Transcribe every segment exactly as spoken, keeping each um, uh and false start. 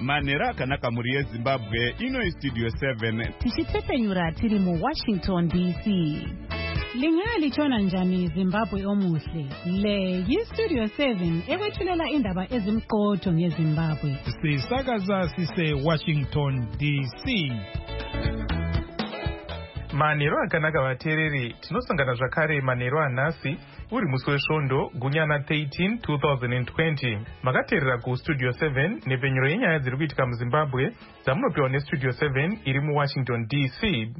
manhero akanaka mhuri yezimbabwe. Ino Studio seven tichitepfenyura tiri mu Washington D C. Lingaya litshona njani Zimbabwe omuhle? Le yi-Studio seven ekwethulela indaba ezimqotho ngeZimbabwe. Sisakaza sise Washington D C. Manhero akanaka vateereri, tinosangana zvakare manhero anhasi uri musi wesvondo gunyana thirteen twenty twenty. Makateerera kuStudio seven nepfenyuro yenyaya dziri kuitika muZimbabwe dzamunopiwa neStudio seven iri muWashington D C.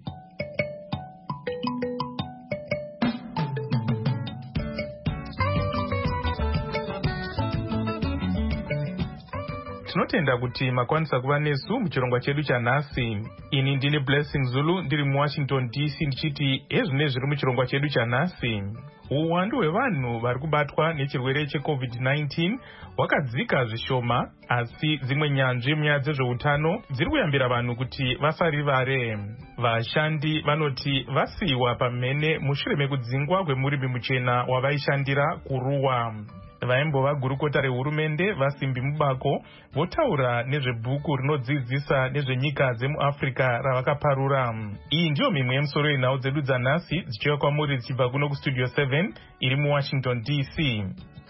Tinotenda kuti makwanisa kuva nesu muchirongwa chedu chanhasi. Ini ndini Blessing Zulu ndiri muWashington D C ndichiti ezvine zviri muchirongwa chedu chanhasi. Uwandu hwevanhu vari kubatwa nechirwere checovid nineteen hwakadzika zvishoma, asi dzimwe nyanzvi munyaya dzezveutano dziri kuyambira vanhu kuti vasarivare. Vashandi vanoti vasiyiwa pamhene mushure mekudzingwa kwemurimi muchena wavaishandira kuruwa. Vaimbova gurukota rehurumende vasimbi mubako votaura nezvebhuku rinodzidzisa nezvenyika dzemuAfrica ravakaparura. Iyi ndiyo mimwe yemusoro yenhau dzedu dzanhasi dzichiuya kwamuri dzichibva kuno kuStudio seven iri muWashington D C.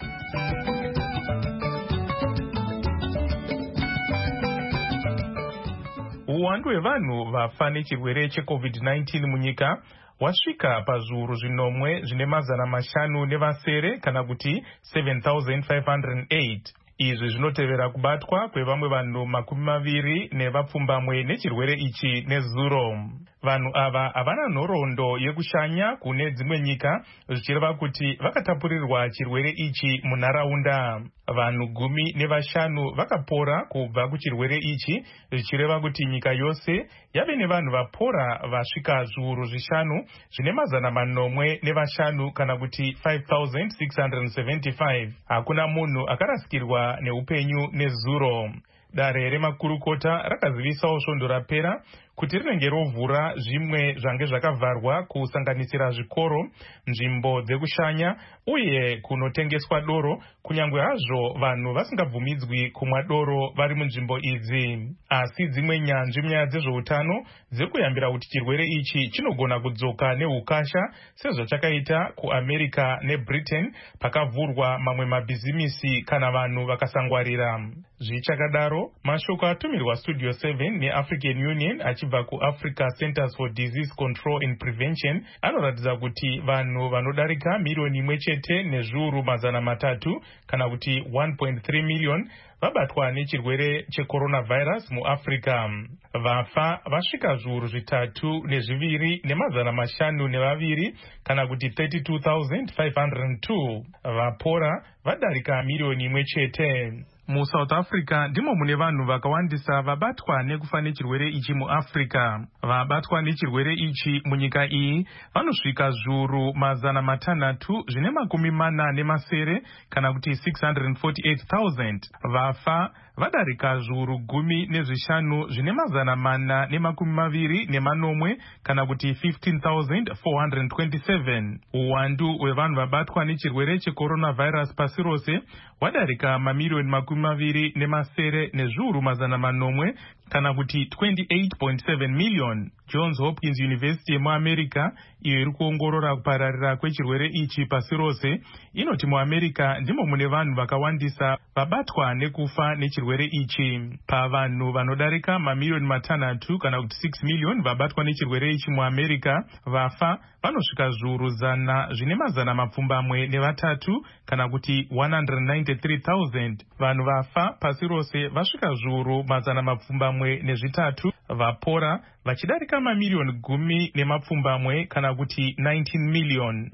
Uwandu hwevanhu vafa nechirwere checovid nineteen munyika wasvika pazviuru zvinomwe zvine mazana mashanu nevasere kana kuti seven thousand five hundred eight. Izvi zvinotevera kubatwa kwevamwe vanhu makumi maviri nevapfumbamwe nechirwere ichi nezuro. Vanhu ava havana nhoroondo yekushanya kune dzimwe nyika, zvichireva kuti vakatapurirwa chirwere ichi munharaunda. Vanhu gumi nevashanu vakapora kubva kuchirwere ichi, zvichireva kuti nyika yose yave nevanhu vapora vasvika zviuru zvishanu zvine mazana manomwe nevashanu kana kuti five thousand six hundred seventy-five. Hakuna munhu akarasikirwa neupenyu nezuro. Dare remakurukota rakazivisawo svondo rapera kuti rinenge rovhura zvimwe zvange zvakavharwa kusanganisira zvikoro, nzvimbo dzekushanya uye kunotengeswa doro, kunyange hazvo vanhu vasingabvumidzwi kumwa doro vari munzvimbo idzi. Asi dzimwe nyanzvi munyaya dzezveutano dziri kuyambira kuti chirwere ichi chinogona kudzoka neukasha sezvachakaita kuAmerica neBritain pakavhurwa mamwe mabhizimisi kana vanhu vakasangwarira. Zvichakadaro, mashoko atumirwa Studio seven neAfrican Union achibva kuAfrica Centers for Disease Control and Prevention anoratidza kuti vanhu vanodarika milioni imwe chete nezviuru mazana matatu kana kuti one point three million vabatwa nechirwere checoronavirus muAfrica. Vafa vasvika zviuru zvitatu nezviviri nemazana mashanu nevaviri kana kuti thirty-two thousand five hundred two. Vapora vadarika milioni imwe chete. MuSouth Africa ndimo mune vanhu vakawandisa vabatwa nekufa nechirwere ichi muAfrica. Vabatwa nechirwere ichi munyika iyi vanosvika zviuru mazana matanhatu zvine makumi mana nemasere kana kuti six hundred forty-eight thousand. Vafa vadarika zviuru gumi nezvishanu zvine mazana mana nemakumi maviri nemanomwe kana kuti fifteen thousand four hundred twenty-seven. Uwandu hwevanhu vabatwa nechirwere checoronavirus pasi rose wadarika mamilioni makumi maviri nemasere nezviuru mazana manomwe kana kuti twenty-eight point seven million. Johns Hopkins University yemuAmerica iyo iri kuongorora kupararira kwechirwere ichi pasi rose inoti muAmerica ndimo mune vanhu vakawandisa vabatwa nekufa nechirwere ichi. Pavanhu vanodarika mamilioni matanhatu kana kuti six million vabatwa nechirwere ichi muAmerica, vafa vanosvika zviuru zana zvine mazana mapfumbamwe nevatatu kana kuti one hundred ninety-three thousand. Vanhu vafa pasi rose vasvika zviuru mazana mapfumbamwe nezvitatu, vapora vachidarika mamilioni gumi nemapfumbamwe kana kuti nineteen million.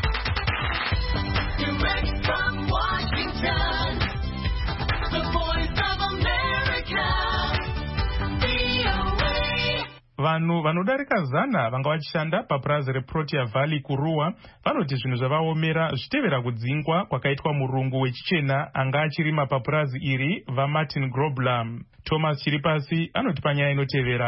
Vanhu vanodarika zana vanga vachishanda papurazi reProtea Valley kuruwa vanoti zvinhu zvavaomera zvichitevera kudzingwa kwakaitwa murungu wechichena anga achirima papurazi iri vaMartin Grobler. Thomas Chiripasi anoti panyaya inotevera.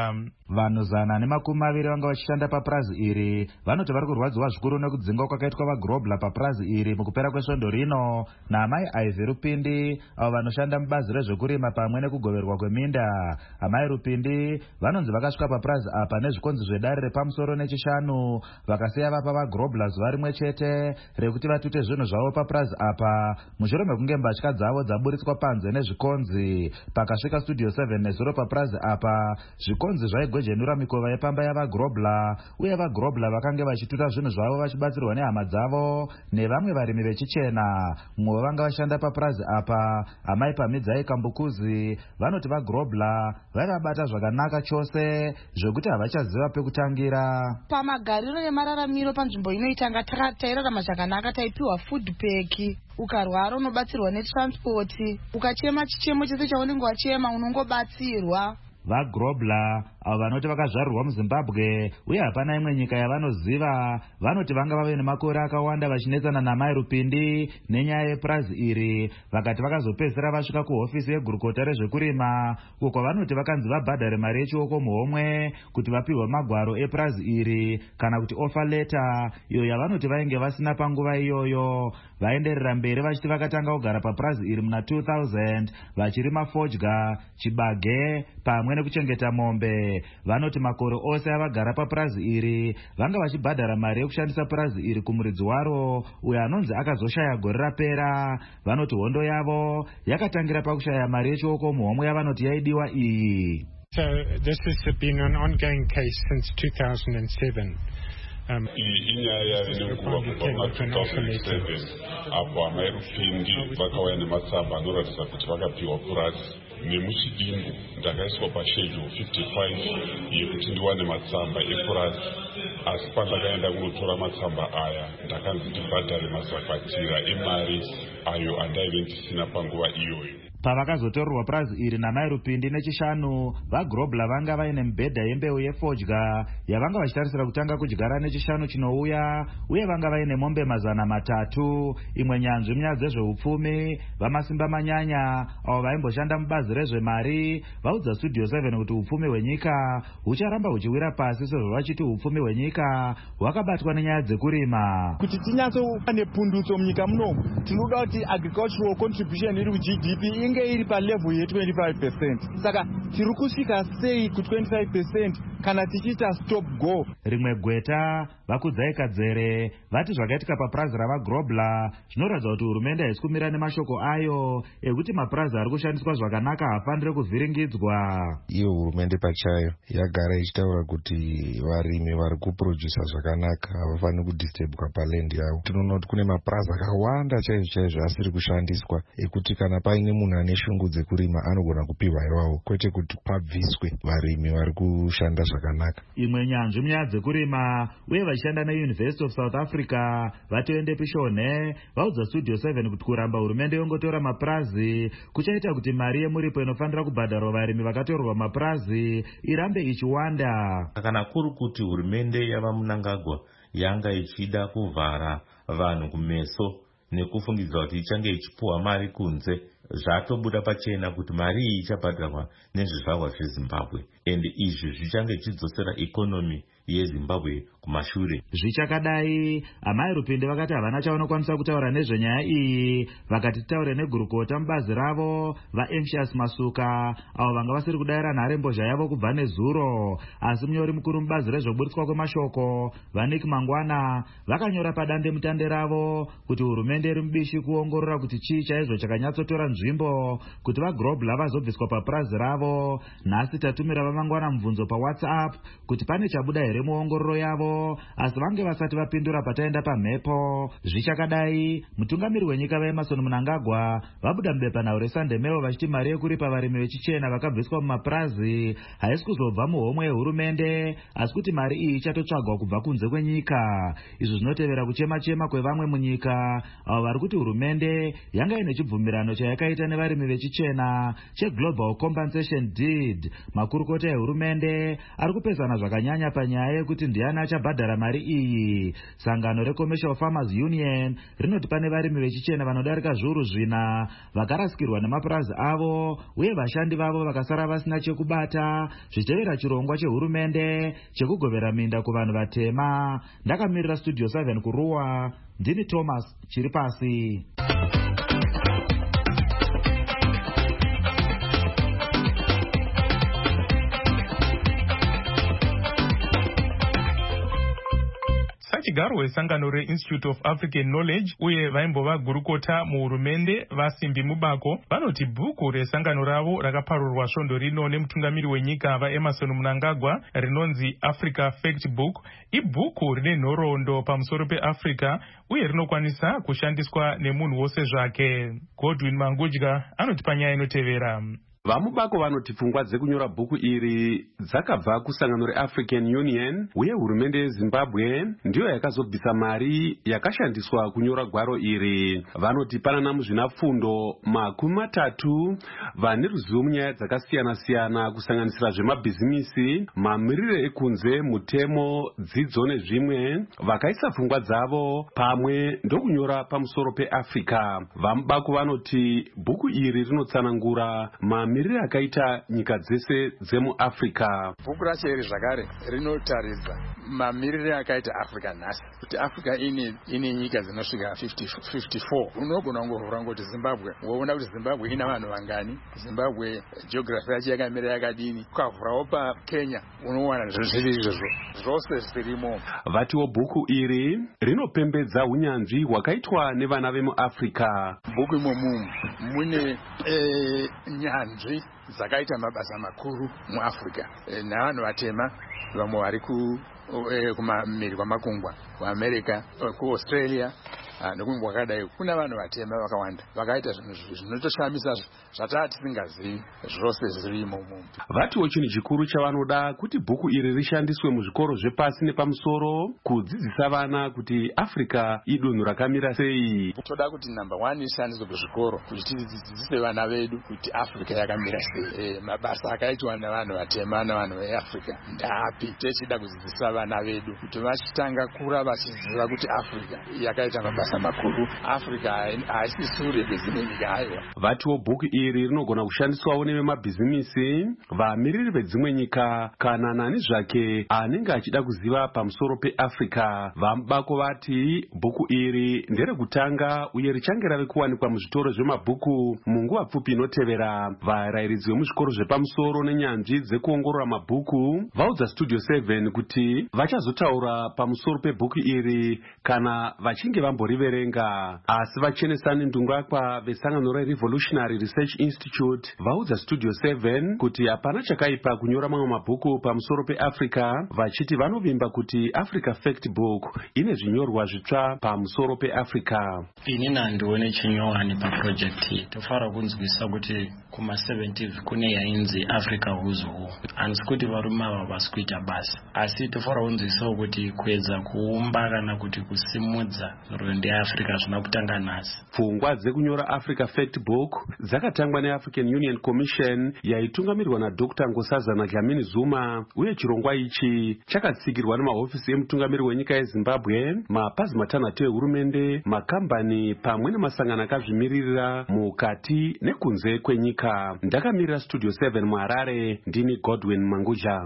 Vanhu zana nemakumi maviri vanga vachishanda papurazi iri vanoti vari kurwadziwa zvikuru nekudzingwa kwakaitwa vagrobler papurazi iri mukupera kwesvondo rino naamai Ivy Rupindi avo vanoshanda mubazi rezvekurima pamwe nekugoverwa kweminda. Amai Rupindi vanonzi vakasvika papurazi apa nezvikonzi zvedare repamusoro nechishanu vakasiya vapa vagrobler zuva rimwe chete rekuti vatute zvinhu zvavo papurazi apa mushure mekunge mbatya dzavo dzaburitswa panze nezvikonzi. Pakasvika studio seven nezuro papurazi apa zvikonzi zvaigwejenura mikova yepamba yavagrobler uye vagrobler vakange vachituta zvinhu zvavo vachibatsirwa nehama dzavo nevamwe varimi vechichena. Mumwe vanga vashanda papurazi apa amai Pamidzai Kambukuzi vanoti vagrobler vaivabata zvakanaka chose zvokuti havachaziva pekutangira. Pamagariro nemararamiro panzvimbo inoitanga tairarama zvakanaka, taipiwa food pack, ukarwara unobatsirwa netransport, ukachema chichemo chese chaunenge wachema unongobatsirwa. Vagrobler avo vanoti vakazvarirwa muZimbabwe uye hapana imwe nyika yavanoziva vanoti vanga vave nemakore akawanda vachinetsana naamai Rupindi nenyaya yepurazi iri vakati vakazopedzisira vasvika kuhofisi yegurukota rezvekurima uko kwavanoti vakanzi vabhadhare mari yechioko muhomwe kuti vapihwe magwaro epurazi iri kana kuti offer letter iyo yavanoti vainge vasina panguva iyoyo. Vaenderera mberi vachiti vakatanga kugara papurazi iri muna two thousand vachirima fodya, chibage pamwe nekuchengeta mombe. Vanoti makore ose avagara papurazi iri vanga vachibhadhara mari yekushandisa purazi iri kumuridzi waro uyo anonzi akazoshaya gore rapera. Vanoti hondo yavo yakatangira pakushaya mari yechioko muhomwe yavanoti yaidiwa iyi. So this has been an ongoing case since two thousand seven. Um, inyaya nenguva kubva two thousand seven apo amai Rupindi vakauya nematsamba anoratidza kuti vakapiwa purazi. Nemuchidimbu ndakaiswa paschedule fifty-five yekuti ndiwane matsamba epurazi, asi pandakaenda kunotora matsamba aya ndakanzi ndibhadhare mazakwatira emari ayo andaive ndisina panguva iyoyo. Pavakazotorerwa purazi iri namai Rupindi nechishanu vagrobler vanga vaine mibhedha yembeu yefodya yavanga vachitarisira kutanga kudyara nechishanu chinouya uye vanga vaine mombe mazana matatu. Imwe nyanzvi munyaya dzezveupfumi vamasimba manyanya avo vaimboshanda mubazi rezvemari vaudza studio seven kuti upfumi hwenyika hucharamba huchiwira pasi sezvo vachiti upfumi hwenyika hwakabatwa nenyaya dzekurima. Kuti tinyatsova nepundutso munyika munomu tinoda kuti agricultural contribution iri ku-G D P inge iri palevel ye-twenty-five percent. Saka tiri kusvika sei ku-twenty-five percent kana tichiita stop go. Rimwe gweta vakudzai Kadzere vati zvakaitika papurazi ravagrobler zvinoratidza kuti hurumende haisi kumira nemashoko ayo ekuti mapurazi ari kushandiswa zvakanaka hafanire kuvhiringidzwa. Iyo hurumende pachayo yagara ichitaura kuti varimi vari kuprodusa zvakanaka havafaniri kudistebwa palendi yavo. Tinoona kuti kune mapurazi akawanda chaizvo chaizvo asiri kushandiswa ekuti kana paine munhu ane shungu dzekurima anogona kupiwa iwawo kwete kuti pabviswe varimi vari kushanda zvakanaka. Imwe nyanzvi munyaya dzekurima uye vachishanda neUniversity of South Africa Vatoende Pishone vaudza studio seven kuti kuramba hurumende yongotora mapurazi kuchaita kuti mari yemuripo inofanira kubhadharwa varimi vakatorerwa mapurazi irambe ichiwanda. Kana kuri kuti hurumende yava Mnangagwa yanga ichida kuvhara vanhu kumeso nekufungidza kuti ichange ichipuwa mari kunze, zvatobuda pachena kuti mari iyi ichabhadharwa nezvizvarwa zveZimbabwe, ende izvi zvichange chidzosera ikonomi yeZimbabwe kumashure. Zvichakadai amai Rupindi vakati havana chavanokwanisa kutaura nezvenyaya iyi, vakati taure negurukota mubazi ravo vaEnsius Masuka avo vanga vasiri kudaira nharembozha yavo kubva nezuro. Asi munyori mukuru mubazi rezvoburitswa kwemashoko vaNick Mangwana vakanyora padande mutande ravo kuti hurumende iri mubishi kuongorora kuti chii chaizvo chakanyatsotora nzvimbo kuti vagrobler vazobviswa papurazi ravo. Nhasi tatumira vaMangwana mubvunzo paWhatsApp kuti pane chabuda here muongororo yavo, asi vange vasati vapindura pataenda pamhepo. Zvichakadai mutungamiri wenyika vaEmmerson Mnangagwa vabuda mubepanhau reSundaymail vachiti mari yekuripa varimi vechichena vakabviswa mumapurazi haisi kuzobva muhomwe yehurumende, asi kuti mari iyi ichatotsvagwa kubva kunze kwenyika. Izvi zvinotevera kuchema-chema kwevamwe munyika avo vari kuti hurumende yanga ine chibvumirano chayakaita nevarimi vechichena cheGlobal Compensation Deed. Makurukota ehurumende ari kupesana zvakanyanya panyaya panyaya yekuti ndiani achabhadhara mari iyi. Sangano reCommercial Farmers Union rinoti pane varimi vechichena vanodarika zviuru zvina vakarasikirwa nemapurazi avo uye vashandi vavo vakasara vasina chekubata zvichitevera chirongwa chehurumende chekugovera minda kuvanhu vatema. Ndakamirira Studio seven kuruwa, ndini Thomas Chiripasi. Chigaro wesangano reInstitute of African Knowledge uye vaimbova gurukota muhurumende vasimbi mubako vanoti bhuku resangano ravo rakaparurwa svondo rino nemutungamiri wenyika vaEmerson Mnangagwa rinonzi Africa Fact Book ibhuku rine nhoroondo pamusoro peAfrica uye rinokwanisa kushandiswa nemunhu wose zvake. Godwin Mangudya anoti panyaya inotevera. Vamubako vanoti pfungwa dzekunyora bhuku iri dzakabva kusangano reAfrican Union uye hurumende yeZimbabwe ndiyo yakazobvisa mari yakashandiswa kunyora gwaro iri. Vanoti panana muzvinafundo makumi matatu vane ruzivo munyaya dzakasiyana-siyana kusanganisira zvemabhizimisi, mamirire ekunze, mutemo, dzidzo nezvimwe, vakaisa pfungwa dzavo pamwe ndokunyora pamusoro peAfrica. Vamubako vanoti bhuku iri rinotsanangura mamirire akaita nyika dzese dzemuAfrica. Bhuku racho iri zvakare rinotaridza mamirire akaita Africa nhasi kuti Africa ine ine nyika dzinosvika fifty-four. Unogona kungovhura ngoti Zimbabwe, woona kuti Zimbabwe ina vanhu vangani, Zimbabwe geography yacho yakamira yakadini. Ukavhurawo pa Kenya unowana zviri izvozvo zvose zvirimo. Vatiwo bhuku iri rinopembedza unyanzvi hwakaitwa nevana vemuAfrica. Bhuku imomu mune eh, nyanzvi dzakaita mabasa makuru muAfrica e, navanhu vatema vamwe vari kumamiri kwamakungwa kuAmerica, kuAustralia nekunhu kwakadai. Kuna vanhu vatema vakawanda vakaita zvinhu zvinotoshamisa zvataa tisingazivi zvose zvirimo umu. Vatiwo chinhu chikuru chavanoda kuti bhuku iri rishandiswe muzvikoro zvepasi nepamusoro kudzidzisa vana kuti Africa idunhu rakamira sei. Toda kuti number one ishandiswe kuzvikoro kuti tidzidzise vana vedu kuti Africa yakamira sei. E, mabasa akaitwa navanhu vatema navanhu veAfrica ndapi. Techida kudzidzisa vana vedu kuti vachitanga kura vachiziva kuti Africa yakaita mabasa makuru. Africa haisi sure kwedzimwe nyika hayo. Vatiwo bhuku iri rinogona kushandiswawo nevemabhizimisi, vamiriri vedzimwe nyika kana nani zvake anenge achida kuziva pamusoro peAfrica. Vamubako vati bhuku iri nderekutanga uye richange rave kuwanikwa muzvitoro zvemabhuku munguva pfupi inotevera. Varairidzi vemuzvikoro zvepamusoro nenyanzvi dzekuongorora mabhuku vaudza Studio seven kuti vachazotaura pamusoro pebhuku iri kana vachinge vamboriverenga. Asi vachenesani ndungakwa vesangano reRevolutionary Research Institute vaudza Studio seven kuti hapana chakaipa kunyora mamwe mabhuku pamusoro peAfrica, vachiti vanovimba kuti Africa Fact Book ine zvinyorwa zvitsva pamusoro peAfrica. Inini handione chinyowani paproject iyi. Tofanira kunzwisa kuti kuma seventies kune yainzi Africa Who's Who. Handisi kuti varume ava vasi kuita basa, asi tofanira kunzwisawo kuti kuedza kuumba kana kuti kusimudza rwendo yeAfrica zvina kutanga nhasi. Pfungwa dzekunyora Africa Fact Book dzakatangwa neAfrican Union Commission yaitungamirirwa naDr Nkosazana Dlamini Zuma uye chirongwa ichi chakatsigirwa nemahofisi emutungamiri wenyika yeZimbabwe, mapazi matanhatu ehurumende, makambani pamwe nemasangano akazvimiririra mukati nekunze kwenyika. Ndakamirira Studio seven muHarare, ndini Godwin Mangudya.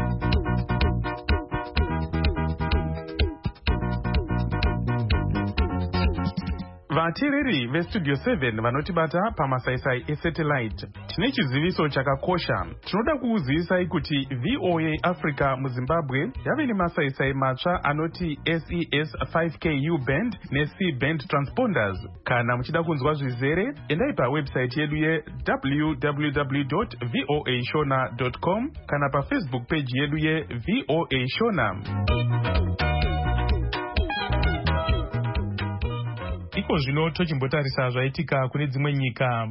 Vateereri veStudio seven vanotibata pamasaisai esatellite, tine chiziviso chakakosha. Tinoda kukuzivisai kuti V O A Africa muZimbabwe yave nemasaisai matsva anoti S E S five K U band neC band transponders. Kana muchida kunzwa zvizere, endai pawebsite yedu ye w w w dot v o a shona dot com kana paFacebook page yedu ye V O A Shona. Iko zvino tochimbotarisa zvaitika kune dzimwe nyika.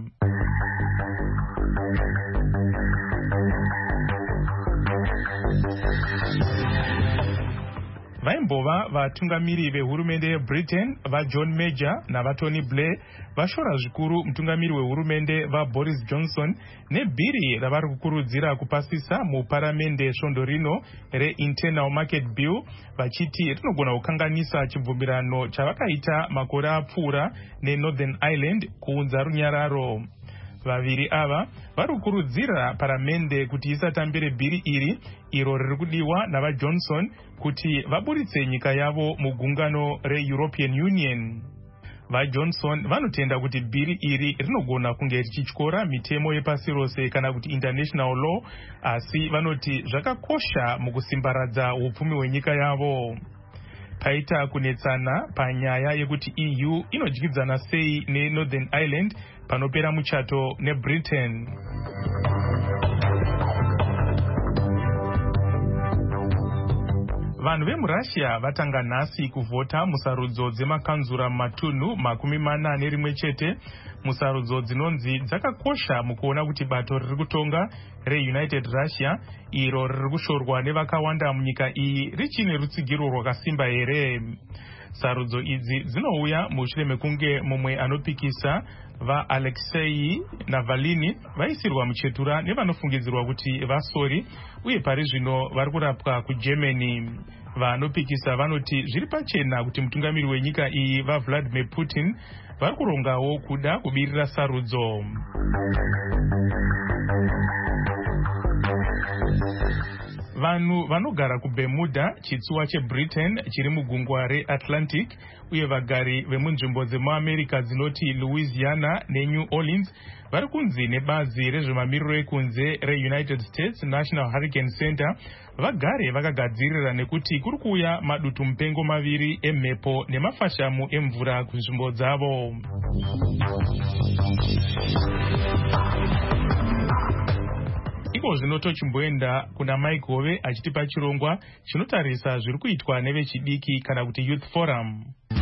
vaimbova vatungamiri vehurumende yebritain vajohn major navatony blair vashora zvikuru mutungamiri wehurumende vaboris johnson nebhiri ravari kukurudzira kupasisa muparamende svondo rino reinternal market bill vachiti rinogona kukanganisa chibvumirano chavakaita makore apfuura nenorthern ireland kuunza runyararo. Vaviri ava vari kukurudzira paramende kuti isatambire bhiri iri iro riri kudiwa navajohnson kuti vaburitse nyika yavo mugungano reeuropean union. VaJohnson vanotenda kuti bhiri iri rinogona kunge richityora mitemo yepasi rose kana kuti international law, asi vanoti zvakakosha mukusimbaradza upfumi hwenyika yavo. Paita kunetsana panyaya yekuti E U inodyidzana sei neNorthern Ireland panopera muchato neBritain. Vanhu vemuRussia vatanga nhasi kuvhota musarudzo dzemakanzura mumatunhu makumi mana nerimwe chete, musarudzo dzinonzi dzakakosha mukuona kuti bato riri kutonga reUnited Russia iro riri kushorwa nevakawanda munyika iyi richine rutsigiro rwakasimba here. Sarudzo idzi dzinouya mushure mekunge mumwe anopikisa vaAlexei Navalny vaisirwa muchetura nevanofungidzirwa kuti vasori uye pari zvino vari kurapwa kuGermany. Vanopikisa vanoti zviri pachena kuti mutungamiri wenyika iyi vaVladimir Putin vari kurongawo kuda kubirira sarudzo. Vanhu vanogara kuBermuda, chitsuwa cheBritain chiri mugungwa reAtlantic, uye vagari vemunzvimbo dzemuAmerica dzinoti Louisiana neNew Orleans vari kunzi nebazi rezvemamiriro ekunze reUnited States National Hurricane Center vagare vakagadzirira nekuti kuri kuuya madutu mupengo maviri emhepo nemafashamu emvura kunzvimbo dzavo. Iko zvino tochimboenda kuna Mike Hove achitipa chirongwa chinotarisa zviri kuitwa nevechidiki kana kuti Youth Forum.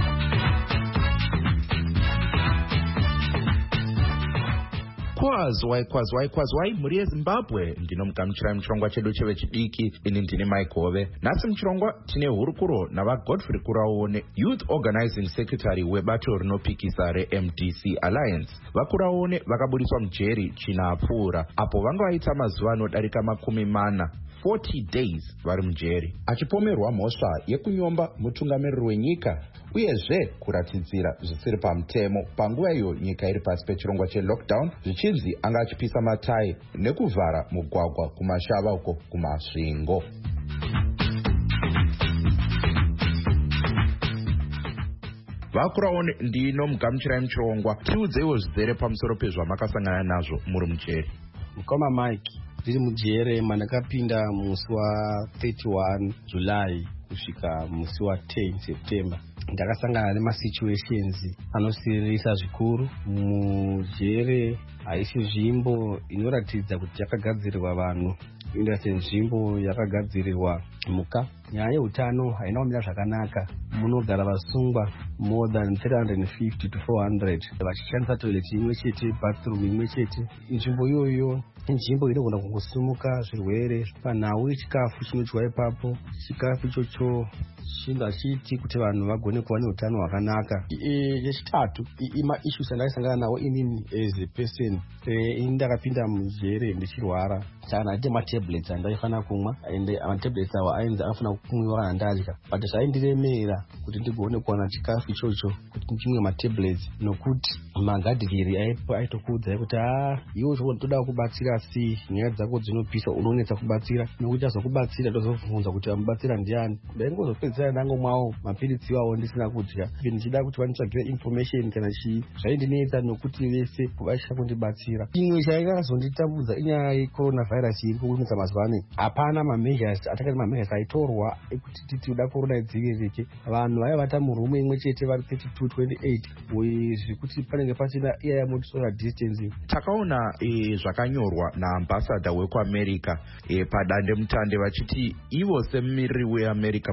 Kwazwai kwazwai kwazwai mhuri yeZimbabwe, ndinomugamuchirai muchirongwa chedu chevechidiki. Ini ndini Mike Hove. Nhasi muchirongwa tine hurukuro navaGodfrey Kuraone, Youth Organizing Secretary webato rinopikisa reM D C Alliance. VaKuraone vakabudiswa mujeri china apfuura apo vanga vaita mazuva anodarika makumi mana forty days vari mujeri, achipomerwa mhosva yekunyomba mutungamiriri wenyika uyezve kuratidzira zvisiri pamutemo panguva iyo nyika iri pasi pechirongwa chelockdown, zvichinzi anga achipisa matayi nekuvhara mugwagwa kumashava uko kumasvingo. VaKuraone ndinomugamuchirai muchirongwa. Tiudzeiwo zvizere pamusoro pezvamakasangana nazvo muri mujeri. Mukoma Mike, ndiri mujere mandakapinda musi wa thirty-one July kusvika musi wa ten September. Ndakasangana nemasituations anosirisa zvikuru mujere. Haisi nzvimbo inoratidza kuti yakagadzirirwa vanhu, indase nzvimbo yakagadzirirwa muka. Nyaya yeutano haina kumira zvakanaka. Munogara vasungwa more than three hundred fifty to four hundred vachishandisa toilet imwe chete, bathroom imwe chete. Nzvimbo iyoyo inzvimbo inogona kungosimuka zvirwere panhau yechikafu chinodyiwa ipapo. Chikafu ichocho chingachiiti kuti vanhu vagone kuva neutano hwakanaka. Yechitatu, ima-issues andakasangana nawo inini as a person. Ini ndakapinda mujere ndichirwara, saka ndati matablets andaifanira kumwa, ende matablets awo ainzi anofana kumwiwa kana ndadya, but zvaindiremera kuti ndigone kuwana chikafu ichocho kuti ndimwe matablets, nokuti magadhiriri aitokuudzai kuti haa iwe toda kubatsira sei, nyaya dzako dzinopisa unonetsa kubatsira, nokuti azokubatsira tozobvunza kuti amubatsira ndiani. Ndaingozopedzisira ndangomwawo mapilitsi iwawo ndisina kudya, ndichida kuti vanditsvagire information kana chii. Zvaindinetsa nokuti vese vachida kundibatsira. Imwe chaingazonditambudza inyaya yeCoronavirus iri kuunza mazuva ano. Hapana mameasures atakati mameasures aitorwa ekuti titi uda corona idziviririke. Vanhu vaivata murumu imwe chete vari thirty-two twenty-eight zvekuti panenge pasina iya muti social distancing. Takaona e, zvakanyorwa naambassador wekuAmerica e, padande mutande vachiti ivo semumiriri weAmerica muZimbabwe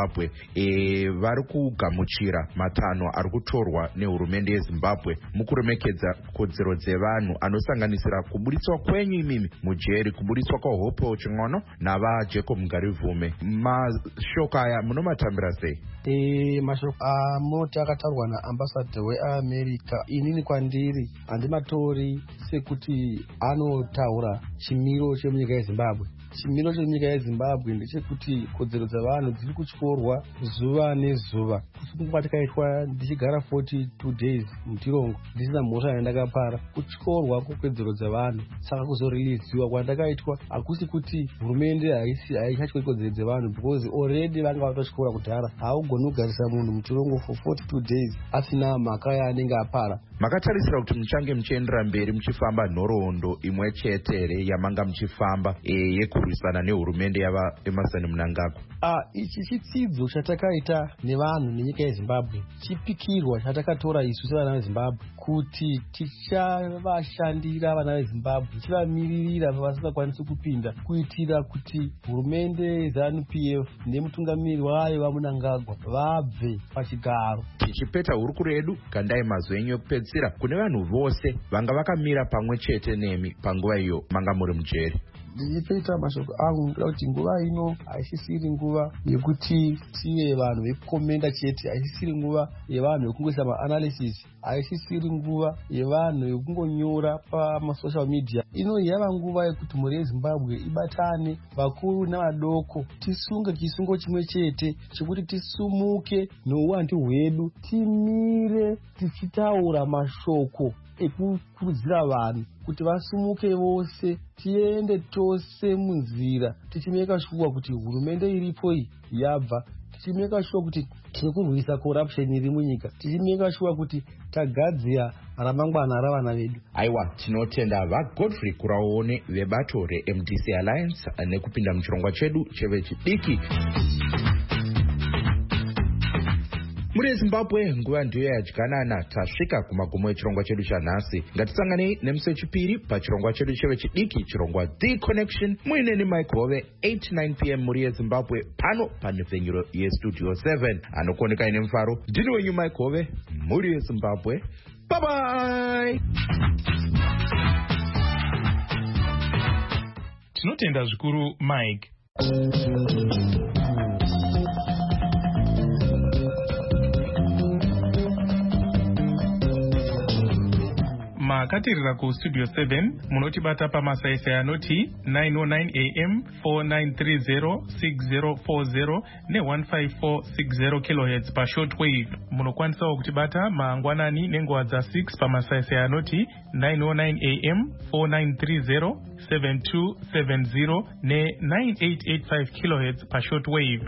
yezimbabwe e, vari kugamuchira matanho ari kutorwa nehurumende yezimbabwe mukuremekedza kodzero dzevanhu anosanganisira kuburitswa kwenyu imimi mujeri, kuburitswa kwahopo ching'ono navajacob Mugarivume. Mashoko aya munomatambira sei? E, mashoko amoti akatarwa naambasadha weamerica inini kwandiri handimatori sekuti anotaura chimiro chemunyika yezimbabwe. Chimiro chenyika yezimbabwe ndechekuti kodzero dzavanhu dziri kutyorwa zuva nezuva. Kusuku kwatakaitwa ndichigara forty-two days mutirongo ndisina mhosva yandakapara, kutyorwa kwekodzero dzavanhu. Saka kuzoriliziwa kwandakaitwa hakusi kuti hurumende haichatyi kodzero dzevanhu, because already vanga vatotyora kudhara. Haugoni kugarisa munhu mutirongo for forty-two days asina mhaka yaanenge apara. Makatarisira kuti muchange muchiendera mberi muchifamba nhoroondo imwe chetere yamanga muchifamba e, yekurwisana nehurumende yava Emmerson Mnangagwa? Ah, ichi chitsidzo chatakaita nevanhu nenyika yezimbabwe, chipikirwa chatakatora isu sevana vezimbabwe kuti tichavashandira vana vezimbabwe, tichivamiririra pavasingakwanisi kupinda, kuitira kuti hurumende ZANU P F nemutungamiri wayo vaMnangagwa vabve pachigaro. Tichipeta hurukuro yedu kandai mazwi enyu ekupedzisira kune vanhu vose vanga vakamira pamwe chete nemi panguva iyo manga muri mujeri. Ndichipeta mashoko angu ndoda kuti nguva ino haisisiri nguva yekuti tive vanhu vekukomenda chete, haisisiri nguva yevanhu vekungoisa maanalysis, haisisiri nguva yevanhu vekungonyora pamasocial media. Ino yava nguva yekuti mhuri yezimbabwe ibatane, vakuru navadoko, tisunge chisungo chimwe chete chekuti tisumuke nouwandu hwedu, timire tichitaura mashoko ekukurudzira vanhu kuti vasumuke vose, tiende tose munzira tichimeka shuwa kuti hurumende iripo iyi yabva, tichimeka shuwa kuti tirikurwisa corruption iri munyika, tichimeka shuwa kuti tagadzira ramangwana ravana vedu. Aiwa, tinotenda vaGodfrey Kuraone vebato reM D C Alliance nekupinda muchirongwa chedu chevechidiki. Muri Zimbabwe nguva ndiyo yadyanana, tasvika kumagumo echirongwa chedu chanhasi. Ngatisanganei nemusi wechipiri pachirongwa chedu chevechidiki, chirongwa The Connection, muineni Mike Hove, eight nine p m muri yeZimbabwe, pano panhefenyuro yestudio seven. Anokuoneka ine mufaro, ndini wenyu Mike Hove, muri yeZimbabwe. Bye bye. Tinotenda zvikuru Mike. Makatirira kustudio seven munotibata pamasaisai anoti nine oh nine a m, four nine three zero, six zero four zero ne one five four six zero kilohertz pa shortwave. Munokwanisawo kutibata mangwanani nenguva dza six pamasaisai anoti nine oh nine a m, four nine three zero, seven two seven zero ne nine eight eight five kilohertz pa shortwave.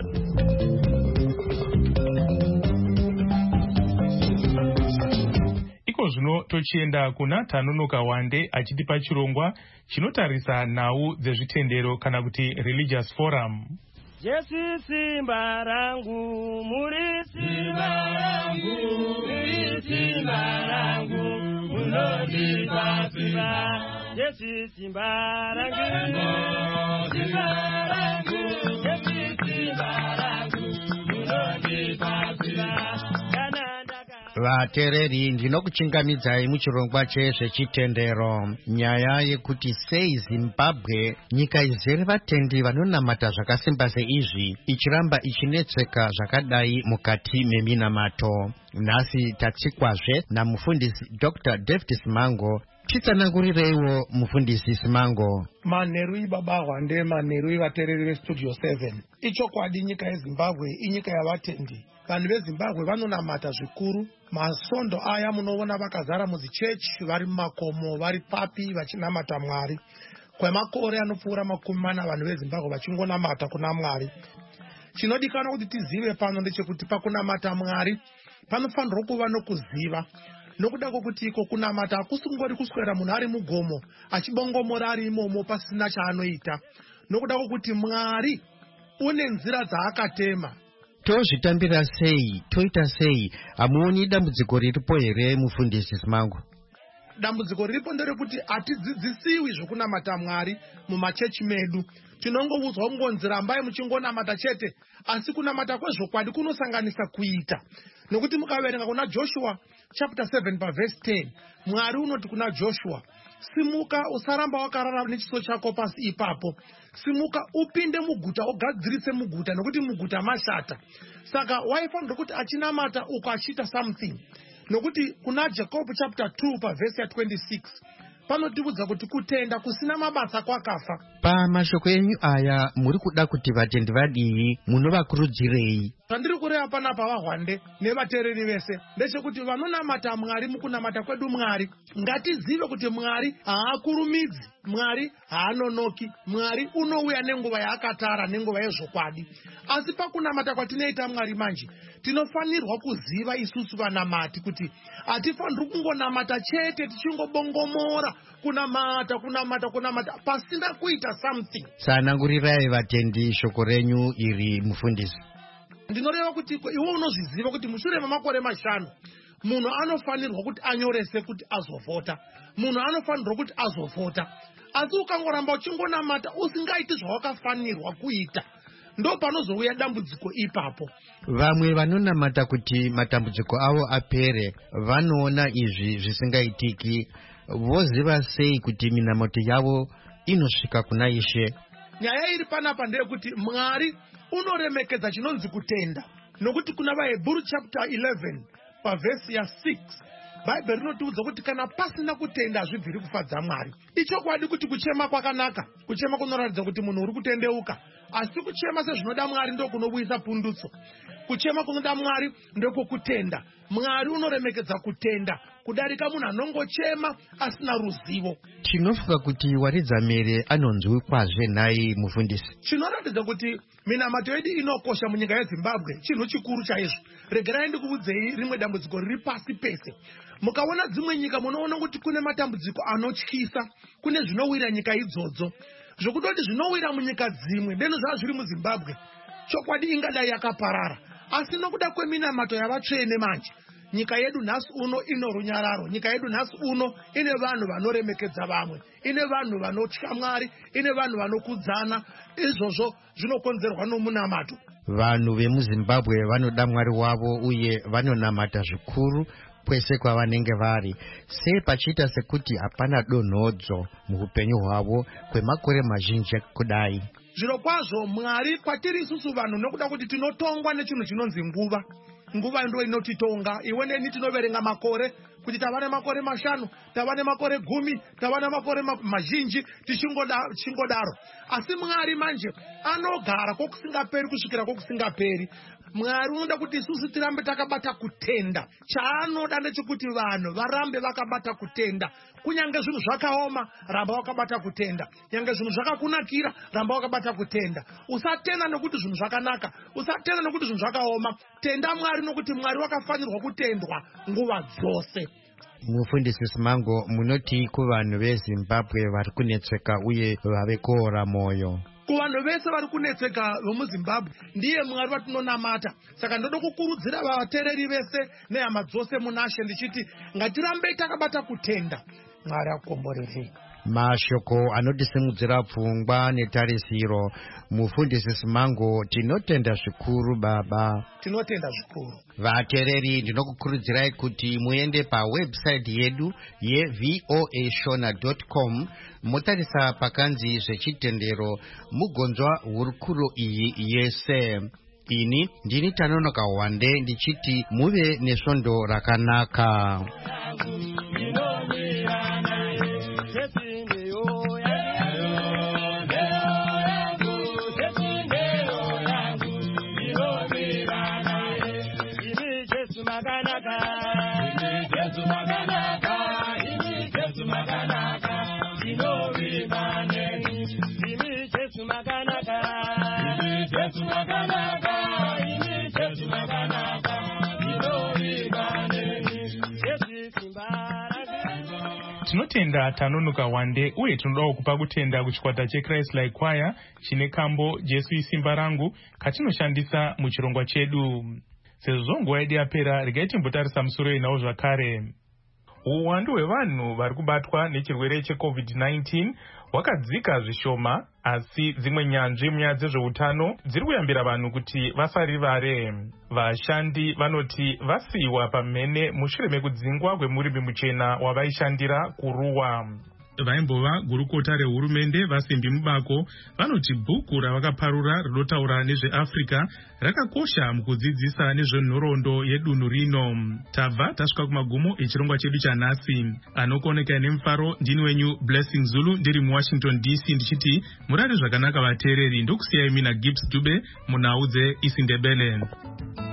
Zvino tochienda kuna Tanunuka Wande achitipa chirongwa chinotarisa nhau dzezvitendero kana kuti religious forum. Jesu simba rangu, muri simba rangu, muri simba rangu, munodipa simba. Jesu simba rangu, simba rangu, Jesu simba rangu, munodipa simba. Vatereri, ndinokuchingamidzai muchirongwa chezvechitendero. Nyaya yekuti sei Zimbabwe, nyika izere vatendi vanonamata zvakasimba seizvi, ichiramba ichinetseka zvakadai mukati meminamato. Nhasi tatsikwazve namufundisi Doctor David Simango. Titsananguriraiwo mufundisi Simango. Manheru baba Wande, manheru vatereri vestudio seven. Ichokwadi nyika yeZimbabwe inyika yavatendi. Vanhu veZimbabwe vanonamata zvikuru. Masondo aya munoona vakazara muzichechi, vari mumakomo, vari papi vachinamata Mwari. Kwemakore anopfuura makumi mana vanhu veZimbabwe vachingonamata kuna Mwari. Chinodikanwa kuti tizive pano ndechekuti pakunamata Mwari panofanirwa kuva nokuziva. Nokuda kwokuti iko kunamata hakusingori kuswera munhu ari mugomo achibongomora ari imomo pasina chaanoita. Nokuda kwokuti Mwari une nzira dzaakatema. Tozvitambira sei, toita sei, hamuoni dambudziko riripo here mufundisi Simango? dambudziko riripo nderekuti hatidzidzisiwi zvokunamata Mwari mumachechi medu. Tinongoudzwa kungonzi rambai muchingonamata chete, asi kunamata kwezvokwadi kunosanganisa kuita. Nokuti mukaverenga kuna Joshua chapter seven verse ten, Mwari unoti kuna Joshua, simuka usaramba wakarara nechiso chako pasi ipapo. Simuka upinde muguta, ugadzirise muguta, nokuti muguta mashata. Saka waifanira kuti achinamata uko achita something. Nokuti kuna Jacob chapter two verse twenty-six, panotiudza kuti kutenda kusina mabasa kwakafa. Pamashoko enyu aya muri kuda kuti vatendi vadii munovakurudzirei? Zvandiri kureva panapa vaHwande nevateereri vese ndechekuti vanonamata Mwari mukunamata kwedu Mwari, ngatizive kuti Mwari haakurumidzi, Mwari haanonoki, Mwari unouya nenguva yaakatara, nenguva yezvokwadi. Asi pakunamata kwatinoita Mwari manje, tinofanirwa kuziva isusu vanamati kuti hatifaniri kungonamata chete tichingobongomora kunamata kunamata kunamata pasina kuita something. Sanangurirai vatendi shoko renyu iri mufundisi. Ndinoreva kuti iwe unozviziva kuti mushure memakore mashanu munhu anofanirwa kuti anyorese kuti azovhota, munhu anofanirwa kuti azovhota. Asi ukangoramba uchingonamata usingaiti zvawakafanirwa kuita, ndo panozouya dambudziko ipapo. Vamwe vanonamata kuti matambudziko avo apere vanoona izvi zvisingaitiki, voziva sei kuti minamato yavo inosvika kuna Ishe? Nyaya iri panapa ndeyekuti Mwari unoremekedza chinonzi kutenda. Nokuti kuna vaHebheru chapter eleven pavhesi ya six, Bhaibheri rinotiudza kuti kana pasina kutenda hazvibviri kufadza Mwari. Ichokwadi kuti kuchema kwakanaka, kuchema kunoratidza kuti munhu uri kutendeuka, asi kuchema sezvinoda Mwari ndo kunouyisa pundutso. Kuchema kunoda Mwari ndoko kutenda. Mwari unoremekedza kutenda kudarika munhu anongochema asina ruzivo. Tinofunga kuti waridza mere anonzwi kwazve nhai mufundisi. Chinoratidza kuti minamato yedu inokosha munyika yeZimbabwe chinhu chikuru chaizvo. Regerai ndikuudzei rimwe dambudziko riri pasi pese. Mukaona dzimwe nyika munoona kuti kune matambudziko anotyisa, kune zvinowira nyika idzodzo. Zvokutoti zvinowira munyika dzimwe ndeno zvava zviri muZimbabwe, chokwadi ingadai yakaparara. Asi nokuda kweminamato yavatsvene manje, nyika yedu nhasi uno ino runyararo, nyika yedu nhasi uno ine vanhu vanoremekedza vamwe, ine vanhu vanotya Mwari, ine vanhu vanokudzana. Izvozvo zvinokonzerwa nomunamato. Vanhu vemuZimbabwe vanoda Mwari wavo uye vanonamata zvikuru kwese kwavanenge vari. Sei pachiita sekuti hapana donhodzo muupenyu hwavo kwemakore mazhinji kudai? Zviro kwazvo Mwari kwatiri isusu vanhu nokuda kuti tinotongwa nechinhu chinonzi nguva. Nguva ndo inotitonga. Iwe neni tinoverenga makore kuti tava nemakore mashanu, tava nemakore gumi, tava nemakore mazhinji tichingodaro. Asi Mwari manje anogara kokusingaperi kusvikira kokusingaperi. Mwari unoda kuti isusu tirambe takabata kutenda. Chaanoda ndechekuti vanhu varambe vakabata kutenda. Kunyange zvinhu zvakaoma, ramba wakabata kutenda. Nyange zvinhu zvakakunakira, ramba wakabata kutenda. Usatenda nokuti zvinhu zvakanaka, usatenda nokuti zvinhu zvakaoma. Tenda Mwari nokuti Mwari wakafanirwa kutendwa nguva dzose. Mufundisi Simango, munoti kuvanhu veZimbabwe vari kunetseka uye vave koora moyo. Kuvanhu vese vari kunetseka vemuZimbabwe ndiye Mwari watinonamata. Saka ndoda kukurudzira vateereri vese nehama dzose munashe ndichiti ngatirambei takabata kutenda. Mwari akomborerei. Mashoko anotisimudzira pfungwa netarisiro. Mufundisi Simango, tinotenda zvikuru baba. Tinotenda zvikuru. Vateereri, ndinokukurudzirai kuti muende pawebsite yedu ye v o a shona dot com, motarisa pakanzi zvechitendero, mugonzwa hurukuro iyi yese. Ini ndini Tanonoka Hwande ndichiti muve nesvondo rakanaka. Tinotenda Tanonoka Hwande uye tinoda kupa kutenda kuchikwata cheChrist Like Choir chine kambo Jesu isimba rangu katinoshandisa muchirongwa chedu. Sezvo nguva yedu yapera, regai timbotarisa musoro inawo zvakare. uwandu hwevanhu vari kubatwa nechirwere checovid nineteen hwakadzika zvishoma, asi dzimwe nyanzvi munyaya dzezveutano dziri kuyambira vanhu kuti vasarivare. Vashandi vanoti vasiyiwa pamhene mushure mekudzingwa kwemurimi muchena wavaishandira kuruwa. Vaimbova gurukota rehurumende vasimbi mubako vanoti bhuku ravakaparura rinotaura nezveafrica rakakosha mukudzidzisa nezvenhoroondo yedunhu rino. Tabva tasvika kumagumo echirongwa chedu chanhasi. Anokoneka nemufaro ndini wenyu Blessing Zulu ndiri muWashington D C ndichiti murare zvakanaka vateereri. Ndokusiyai mina Gibbs Dube munhau dzeIsindebele.